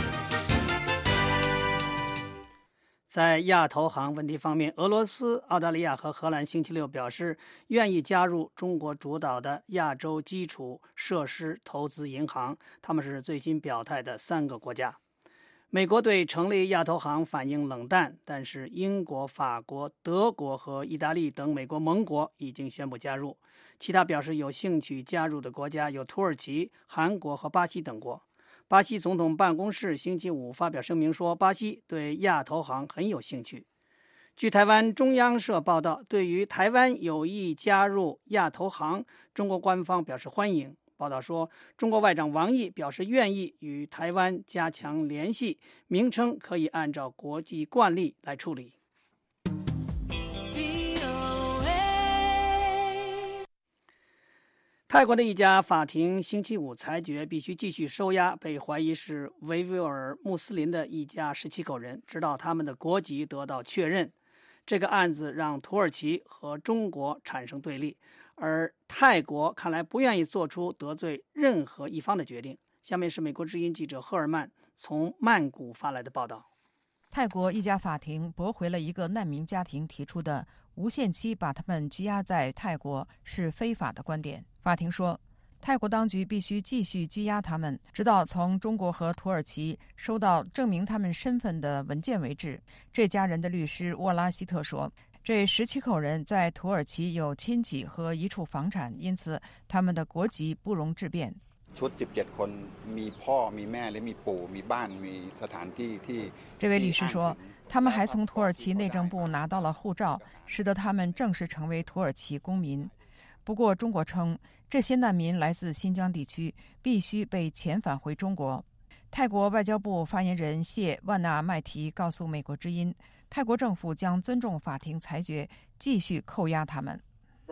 在亚投行问题方面，俄罗斯、澳大利亚和荷兰星期六表示愿意加入中国主导的亚洲基础设施投资银行，他们是最新表态的3个国家。美国对成立亚投行反应冷淡，但是英国、法国、德国和意大利等美国盟国已经宣布加入。其他表示有兴趣加入的国家有土耳其、韩国和巴西等国。巴西总统办公室星期五发表声明说，巴西对亚投行很有兴趣。据台湾中央社报道，对于台湾有意加入亚投行，中国官方表示欢迎。报道说，中国外长王毅表示愿意与台湾加强联系，名称可以按照国际惯例来处理。泰国的一家法庭星期五裁决，必须继续收押被怀疑是维吾尔穆斯林的一家17口人，直到他们的国籍得到确认。这个案子让土耳其和中国产生对立，而泰国看来不愿意做出得罪任何一方的决定。下面是美国之音记者赫尔曼从曼谷发来的报道。 泰国一家法庭驳回了一个难民家庭提出的无限期把他们羁押在泰国是非法的观点。法庭说， 泰国当局必须继续拘押他们，直到从中国和土耳其收到证明他们身份的文件为止。这家人的律师沃拉希特说，这17口人在土耳其有亲戚和一处房产，因此他们的国籍不容置辩。这位律师说，他们还从土耳其内政部拿到了护照，使得他们正式成为土耳其公民。不过中国称，这些难民来自新疆地区，必须被遣返回中国。泰国外交部发言人谢万纳麦提告诉美国之音，泰国政府将尊重法庭裁决，继续扣押他们。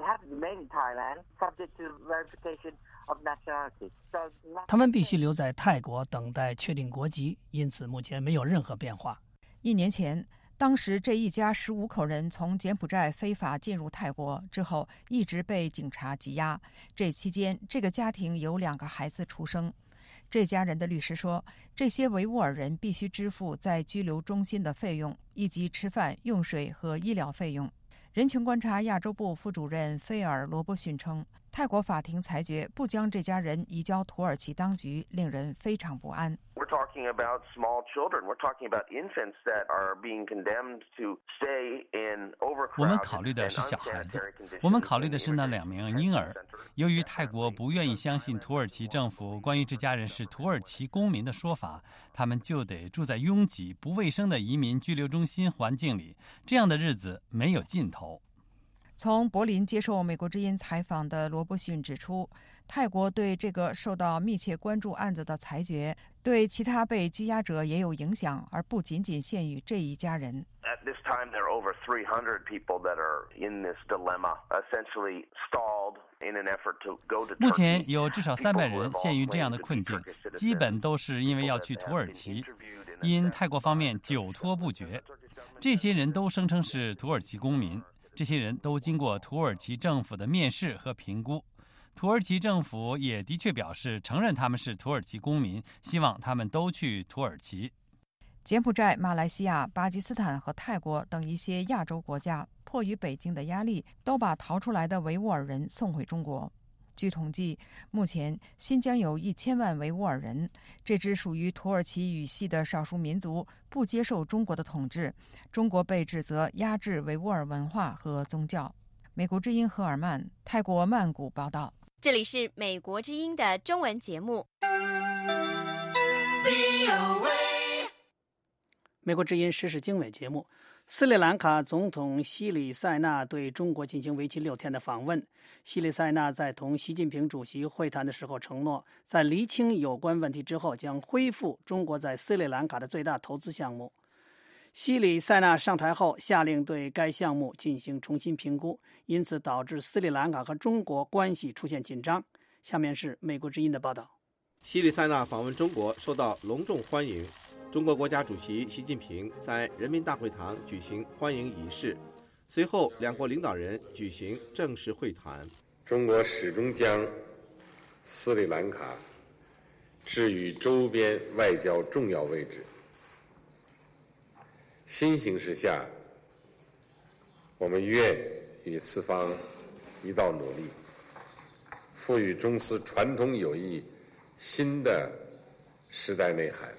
他们必须留在泰国等待确定国籍，因此目前没有任何变化。 1年前，当时这一家15口人从柬埔寨非法进入泰国之后，一直被警察羁押。这期间，这个家庭有2个孩子出生。这家人的律师说，这些维吾尔人必须支付在拘留中心的费用，以及吃饭、用水和医疗费用。人权观察亚洲部副主任菲尔·罗伯逊称，泰国法庭裁决不将这家人移交土耳其当局，令人非常不安。 We're talking about small children. We're talking about infants that are being condemned to stay in overcrowded. 我们考虑的是小孩子，我们考虑的是那2名婴儿。由于泰国不愿意相信土耳其政府关于这家人是土耳其公民的说法，他们就得住在拥挤、不卫生的移民拘留中心环境里，这样的日子没有尽头。 从柏林接受美国之音采访的罗伯逊指出，泰国对这个受到密切关注案子的裁决，对其他被拘押者也有影响，而不仅仅限于这一家人。 At this time, there are over 300 people that are in this dilemma, essentially stalled in an effort to go to Turkey. 目前有至少300人陷于这样的困境，基本都是因为要去土耳其，因泰国方面久拖不决。这些人都声称是土耳其公民。这些人都经过土耳其政府的面试和评估，土耳其政府也的确表示承认他们是土耳其公民，希望他们都去土耳其。 柬埔寨、马来西亚、巴基斯坦和泰国等一些亚洲国家，迫于北京的压力，都把逃出来的维吾尔人送回中国。据统计，目前新疆有1000万维吾尔人，这支属于土耳其语系的少数民族不接受中国的统治，中国被指责压制维吾尔文化和宗教。美国之音赫尔曼，泰国曼谷报道。 这里是美国之音的中文节目。 美国之音时事经纬节目。斯里兰卡总统西里塞纳对中国进行为期6天的访问。西里塞纳在同习近平主席会谈的时候承诺，在厘清有关问题之后，将恢复中国在斯里兰卡的最大投资项目。西里塞纳上台后，下令对该项目进行重新评估，因此导致斯里兰卡和中国关系出现紧张。下面是美国之音的报道。 西里塞纳访问中国受到隆重欢迎。中国国家主席习近平在人民大会堂举行欢迎仪式，随后2国领导人举行正式会谈。 中国始终将斯里兰卡置于周边外交重要位置。新形势下，我们愿与四方一道努力，赋予中斯传统友谊新的时代内涵，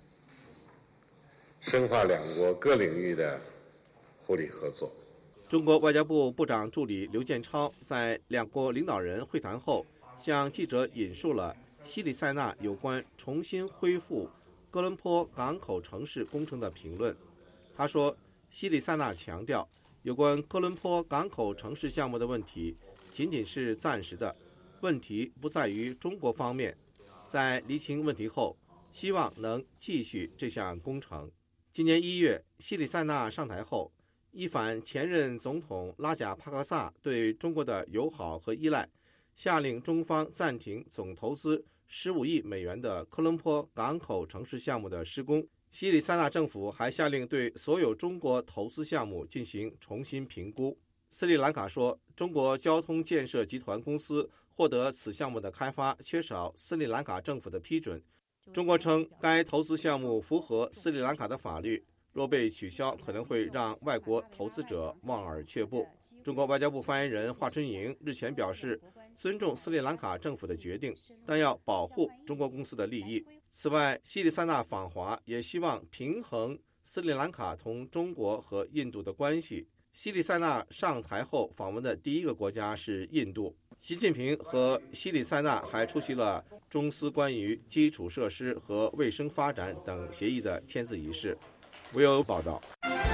深化2国各领域的互利合作。 中国外交部部长助理刘建超在2国领导人会谈后，向记者引述了西里塞纳有关重新恢复哥伦坡港口城市工程的评论。他说，西里塞纳强调，有关哥伦坡港口城市项目的问题仅仅是暂时的，问题不在于中国方面，在厘清问题后，希望能继续这项工程。今年1月，西里塞纳上台后，一反前任总统拉贾帕克萨对中国的友好和依赖，下令中方暂停总投资15亿美元的科伦坡港口城市项目的施工。西里塞纳政府还下令对所有中国投资项目进行重新评估。斯里兰卡说，中国交通建设集团公司获得此项目的开发缺少斯里兰卡政府的批准。中国称该投资项目符合斯里兰卡的法律，若被取消，可能会让外国投资者望而却步。中国外交部发言人华春莹日前表示， 尊重斯里兰卡政府的决定，但要保护中国公司的利益。此外，西里塞纳访华也希望平衡斯里兰卡同中国和印度的关系。西里塞纳上台后访问的第一个国家是印度。习近平和西里塞纳还出席了中斯关于基础设施和卫生发展等协议的签字仪式。唯有报道。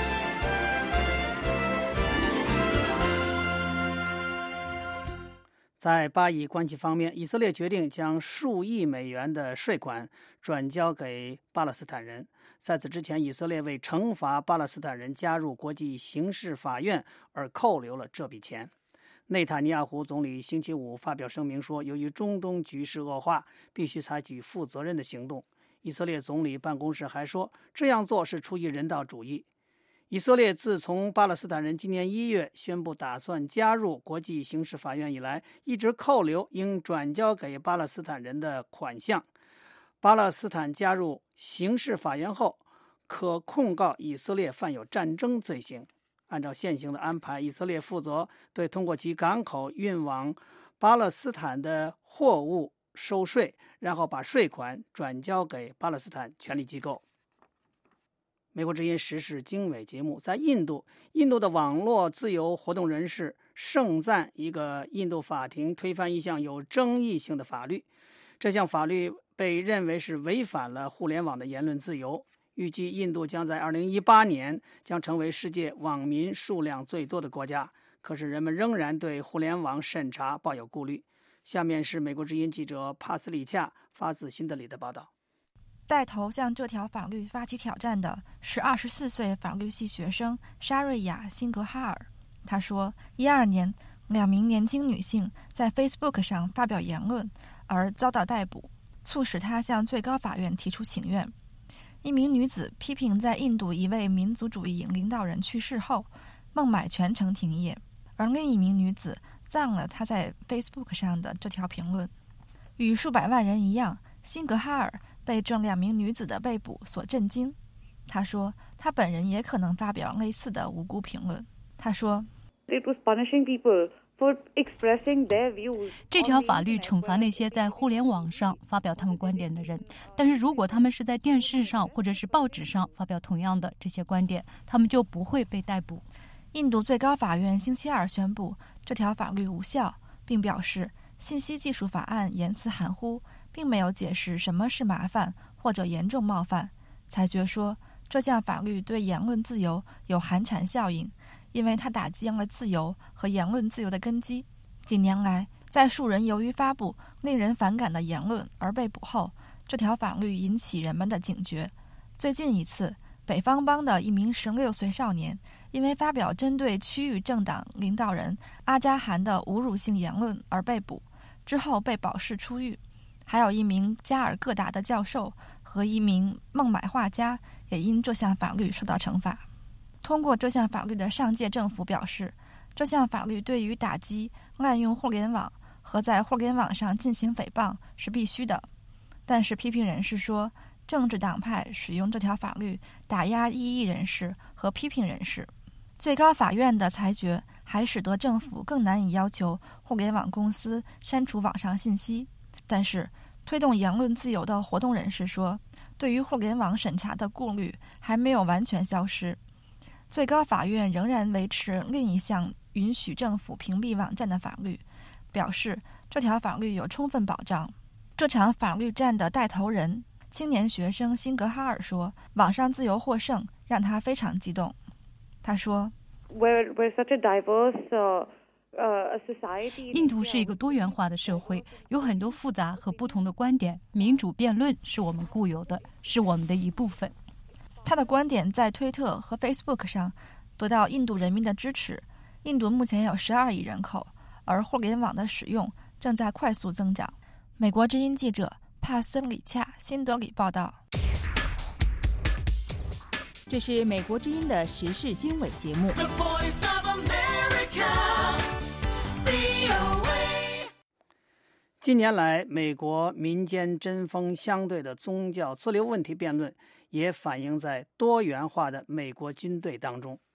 在巴以关系方面，以色列决定将数亿美元的税款转交给巴勒斯坦人。在此之前，以色列为惩罚巴勒斯坦人加入国际刑事法院而扣留了这笔钱。内塔尼亚胡总理星期五发表声明说，由于中东局势恶化，必须采取负责任的行动。以色列总理办公室还说，这样做是出于人道主义。以色列自从巴勒斯坦人今年1月宣布打算加入国际刑事法院以来，一直扣留应转交给巴勒斯坦人的款项。巴勒斯坦加入刑事法院后，可控告以色列犯有战争罪行。按照现行的安排，以色列负责对通过其港口运往巴勒斯坦的货物收税，然后把税款转交给巴勒斯坦权力机构。美国之音时事经纬节目，在印度的网络自由活动人士盛赞一个印度法庭推翻一项有争议性的法律，这项法律被认为是违反了互联网的言论自由。预计印度将在2018年将成为世界网民数量最多的国家，可是人们仍然对互联网审查抱有顾虑。下面是美国之音记者帕斯里恰发自新德里的报道。 带头向这条法律发起挑战的是24岁法律系学生沙瑞亚·辛格哈尔。他说，12年2名年轻女性在 Facebook 上发表言论而遭到逮捕，促使他向最高法院提出请愿。一名女子批评在印度一位民族主义领导人去世后，孟买全城停业，而另一名女子赞了她在 Facebook 上的这条评论。与数百万人一样，辛格哈尔被这2名女子的被捕所震惊。他说，他本人也可能发表类似的无辜评论。他说 It was punishing people for expressing their views. 这条法律惩罚那些在互联网上发表他们观点的人，但是如果他们是在电视上或者是报纸上发表同样的这些观点，他们就不会被逮捕。 印度最高法院星期二宣布这条法律无效，并表示信息技术法案言辞含糊，并没有解释什么是麻烦或者严重冒犯。裁决说，这项法律对言论自由有寒蝉效应，因为它打击了自由和言论自由的根基。近年来，在数人由于发布令人反感的言论而被捕后，这条法律引起人们的警觉。最近一次，北方邦的一名16岁少年因为发表针对区域政党领导人阿扎罕的侮辱性言论而被捕，之后被保释出狱。还有一名加尔各答的教授和一名孟买画家也因这项法律受到惩罚。通过这项法律的上届政府表示，这项法律对于打击滥用互联网和在互联网上进行诽谤是必须的。但是批评人士说，政治党派使用这条法律打压异议人士和批评人士。最高法院的裁决还使得政府更难以要求互联网公司删除网上信息。但是推动言论自由的活动人士说，对于互联网审查的顾虑还没有完全消失。最高法院仍然维持另一项允许政府屏蔽网站的法律，表示这条法律有充分保障。这场法律战的带头人青年学生辛格哈尔说，网上自由获胜让他非常激动。他说 We're such a diverse society. 印度是一个多元化的社会，有很多复杂和不同的观点，民主辩论是我们固有的，是我们的一部分。 他的观点在推特和 Facebook 上得到印度人民的支持。印度目前有12亿人口，而互联网的使用正在快速增长。美国之音记者帕斯里恰新德里报道。 这是美国之音的时事经纬节目。 近年来，美国民间针锋相对的宗教自由问题辩论也反映在多元化的美国军队当中。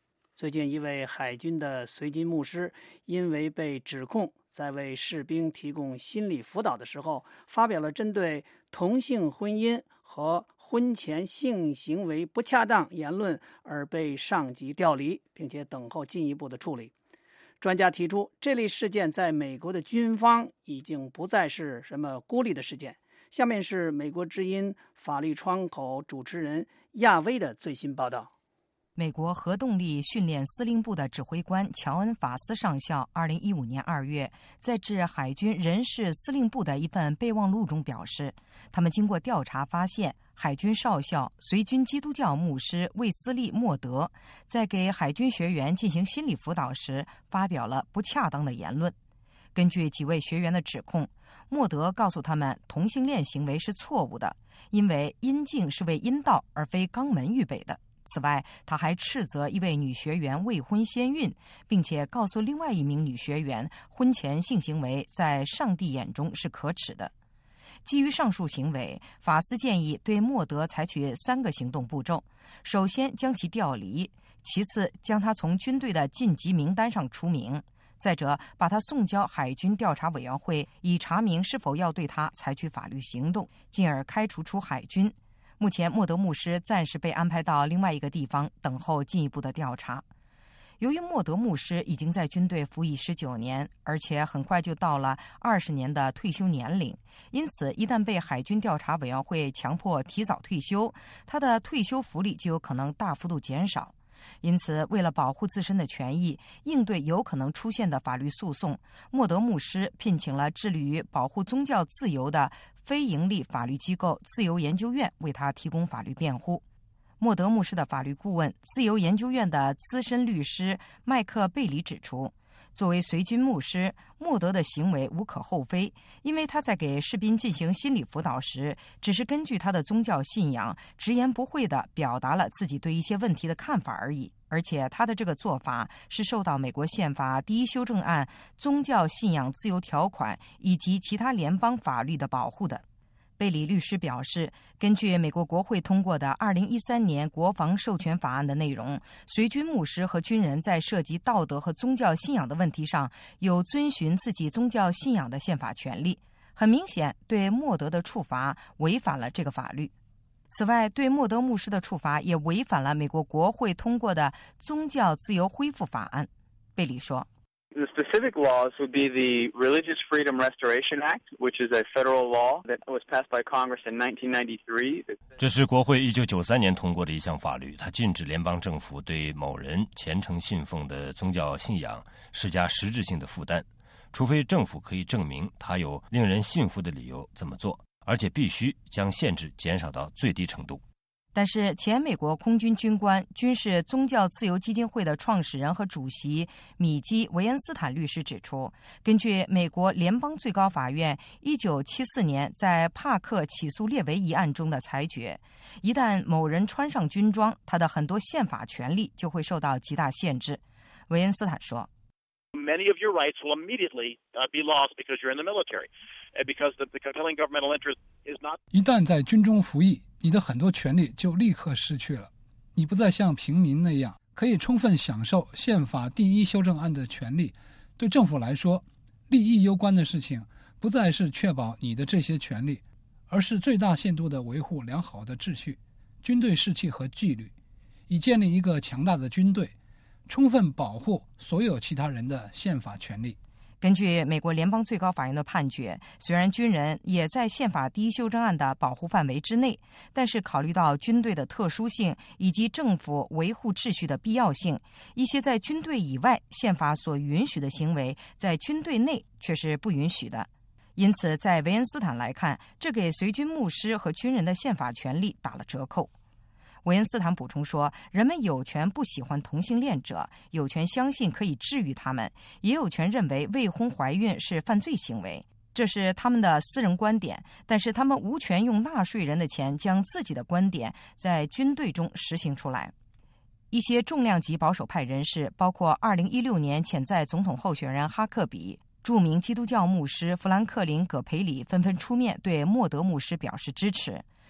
最近，一位海军的随军牧师因为被指控在为士兵提供心理辅导的时候，发表了针对同性婚姻和婚前性行为不恰当言论而被上级调离，并且等候进一步的处理。专家提出，这类事件在美国的军方已经不再是什么孤立的事件。下面是美国之音法律窗口主持人亚威的最新报道。 美国核动力训练司令部的指挥官乔恩·法斯上校2015年2月在致海军人事司令部的一份备忘录中表示，他们经过调查发现，海军少校随军基督教牧师卫斯利·莫德在给海军学员进行心理辅导时发表了不恰当的言论。根据几位学员的指控，莫德告诉他们同性恋行为是错误的，因为阴茎是为阴道而非肛门预备的。此外，他还斥责一位女学员未婚先孕，并且告诉另外一名女学员，婚前性行为在上帝眼中是可耻的。基于上述行为，法斯建议对莫德采取3个行动步骤：首先将其调离，其次将他从军队的禁疾名单上除名，再者把他送交海军调查委员会，以查明是否要对他采取法律行动，进而开除出海军。目前，莫德牧师暂时被安排到另外一个地方等候进一步的调查。由于莫德牧师已经在军队服役19年，而且很快就到了20年的退休年龄，因此一旦被海军调查委员会强迫提早退休，他的退休福利就有可能大幅度减少。因此，为了保护自身的权益，应对有可能出现的法律诉讼，莫德牧师聘请了致力于保护宗教自由的非营利法律机构自由研究院为他提供法律辩护。莫德牧师的法律顾问、自由研究院的资深律师麦克贝里指出，作为随军牧师，莫德的行为无可厚非，因为他在给士兵进行心理辅导时，只是根据他的宗教信仰直言不讳地表达了自己对一些问题的看法而已。而且他的这个做法是受到美国宪法第1修正案宗教信仰自由条款以及其他联邦法律的保护的。贝里律师表示，根据美国国会通过的2013年国防授权法案的内容，随军牧师和军人在涉及道德和宗教信仰的问题上有遵循自己宗教信仰的宪法权利。很明显，对莫德的处罚违反了这个法律。此外，对莫德牧师的处罚也违反了美国国会通过的宗教自由恢复法案。贝里说 ，The specific laws would be the Religious Freedom Restoration Act, which is a federal law that was passed by Congress in 1993. 这是国会1993年通过的一项法律，它禁止联邦政府对某人虔诚信奉的宗教信仰施加实质性的负担，除非政府可以证明他有令人信服的理由这么做，而且必须将限制减少到最低程度。 但是前美国空军军官、军事宗教自由基金会的创始人和主席米基·维恩斯坦律师指出，根据美国联邦最高法院1974年在帕克起诉列维一案中的裁决，一旦某人穿上军装，他的很多宪法权利就会受到极大限制。维恩斯坦说， Many of your rights will immediately be lost because you're in the military, because the compelling governmental interest is not. 一旦在军中服役，你的很多权利就立刻失去了，你不再像平民那样可以充分享受宪法第1修正案的权利。对政府来说，利益攸关的事情不再是确保你的这些权利，而是最大限度地维护良好的秩序、军队士气和纪律，以建立一个强大的军队，充分保护所有其他人的宪法权利。 根据美国联邦最高法院的判决，虽然军人也在宪法第1修正案的保护范围之内，但是考虑到军队的特殊性以及政府维护秩序的必要性，一些在军队以外宪法所允许的行为，在军队内却是不允许的。因此，在维恩斯坦来看，这给随军牧师和军人的宪法权利打了折扣。维恩斯坦补充说，人们有权不喜欢同性恋者，有权相信可以治愈他们，也有权认为未婚怀孕是犯罪行为，这是他们的私人观点，但是他们无权用纳税人的钱将自己的观点在军队中实行出来。一些重量级保守派人士，包括2016年潜在总统候选人哈克比、著名基督教牧师富兰克林·葛培里纷纷出面对莫德牧师表示支持。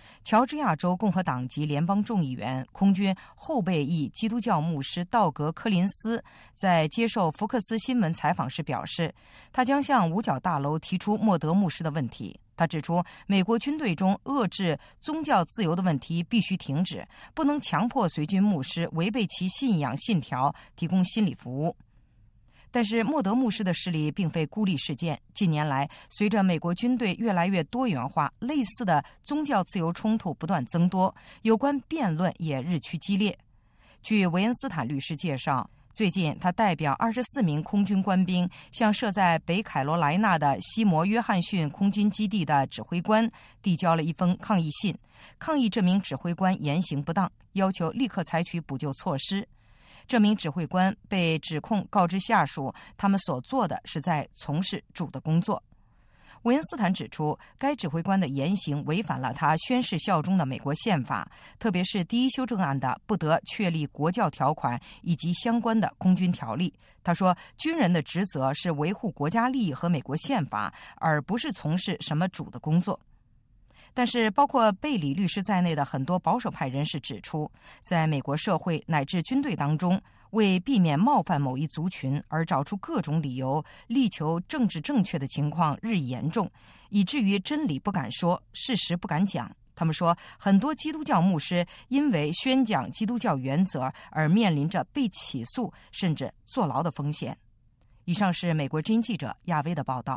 乔治亚州共和党籍联邦众议员、空军后备役基督教牧师道格·柯林斯在接受福克斯新闻采访时表示，他将向五角大楼提出莫德牧师的问题。他指出，美国军队中遏制宗教自由的问题必须停止，不能强迫随军牧师违背其信仰信条提供心理服务。但是莫德牧师的事例并非孤立事件，近年来随着美国军队越来越多元化，类似的宗教自由冲突不断增多，有关辩论也日趋激烈。据维恩斯坦律师介绍，最近他代表24名空军官兵向设在北凯罗来纳的西摩约翰逊空军基地的指挥官递交了一封抗议信，抗议这名指挥官言行不当，要求立刻采取补救措施。这名指挥官被指控告知下属，他们所做的是在从事主的工作。韦恩斯坦指出，该指挥官的言行违反了他宣誓效忠的美国宪法，特别是第一修正案的不得确立国教条款以及相关的空军条例。他说，军人的职责是维护国家利益和美国宪法，而不是从事什么主的工作。但是包括贝里律师在内的很多保守派人士指出，在美国社会乃至军队当中，为避免冒犯某一族群而找出各种理由力求政治正确的情况日益严重，以至于真理不敢说，事实不敢讲。他们说，很多基督教牧师因为宣讲基督教原则而面临着被起诉甚至坐牢的风险。以上是美国之音记者亚薇的报道。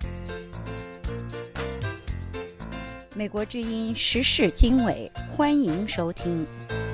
美国之音时事经纬，欢迎收听。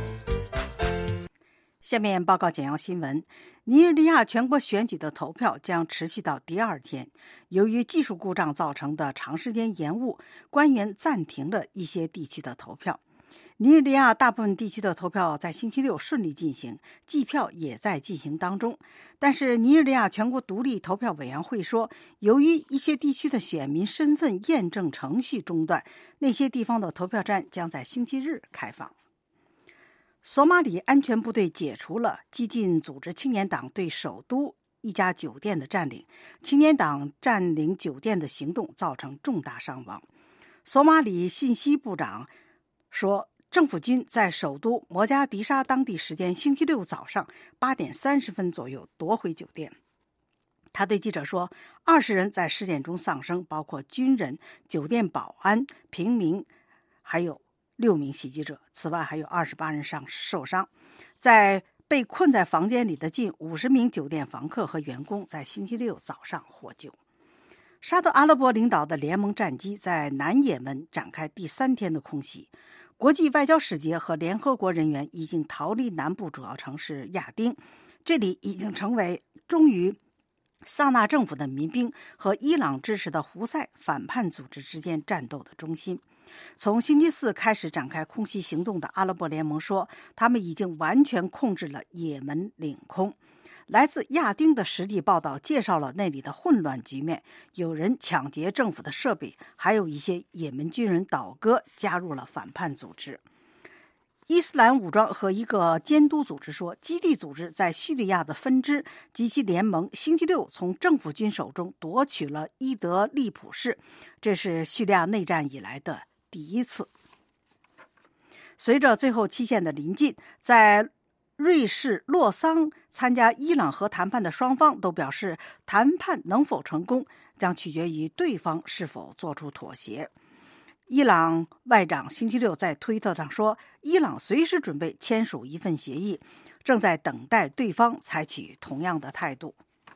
下面报告简要新闻。尼日利亚全国选举的投票将持续到第二天，由于技术故障造成的长时间延误，官员暂停了一些地区的投票。尼日利亚大部分地区的投票在星期六顺利进行，计票也在进行当中。但是尼日利亚全国独立投票委员会说，由于一些地区的选民身份验证程序中断，那些地方的投票站将在星期日开放。索马里安全部队解除了激进组织青年党对首都一家酒店的占领，青年党占领酒店的行动造成重大伤亡。索马里信息部长说，政府军在首都摩加迪沙当地时间星期六早上8点30分左右夺回酒店。他对记者说，20人在事件中丧生，包括军人、酒店保安、平民，还有6名袭击者。此外还有28人受伤。在被困在房间里的近50名酒店房客和员工在星期六早上获救。沙特阿拉伯领导的联盟战机在南也门展开第3天的空袭，国际外交使节和联合国人员已经逃离南部主要城市亚丁，这里已经成为忠于萨那政府的民兵和伊朗支持的胡塞反叛组织之间战斗的中心。从星期四开始展开空袭行动的阿拉伯联盟说，他们已经完全控制了也门领空。来自亚丁的实地报道介绍了那里的混乱局面，有人抢劫政府的设备，还有一些也门军人倒戈加入了反叛组织。伊斯兰武装和一个监督组织说，基地组织在叙利亚的分支及其联盟星期六从政府军手中夺取了伊德利普市，这是叙利亚内战以来的第一次。随着最后期限的临近，在瑞士洛桑参加伊朗核谈判的双方都表示，谈判能否成功将取决于对方是否做出妥协。伊朗外长星期六在推特上说，伊朗随时准备签署一份协议，正在等待对方采取同样的态度。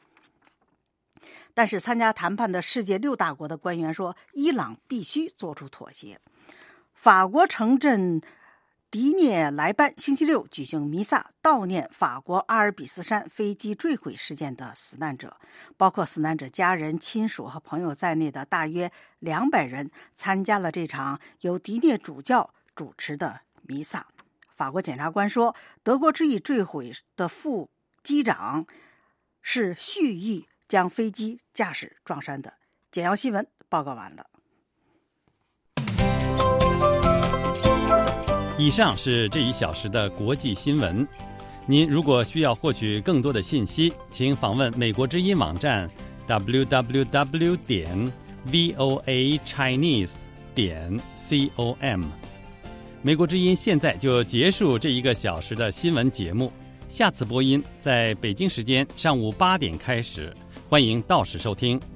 但是参加谈判的世界6大国的官员说，伊朗必须做出妥协。法国城镇迪涅莱班星期六举行弥撒，悼念法国阿尔比斯山飞机坠毁事件的死难者，包括死难者家人、亲属和朋友在内的大约200人参加了这场由迪涅主教主持的弥撒。法国检察官说，德国之翼坠毁的副机长是蓄意将飞机驾驶撞山的。简要新闻报告完了。 以上是这1小时的国际新闻。您如果需要获取更多的信息，请访问美国之音网站 www.voachinese.com。 美国之音现在就结束这1个小时的新闻节目，下次播音在北京时间上午8点开始，欢迎到时收听。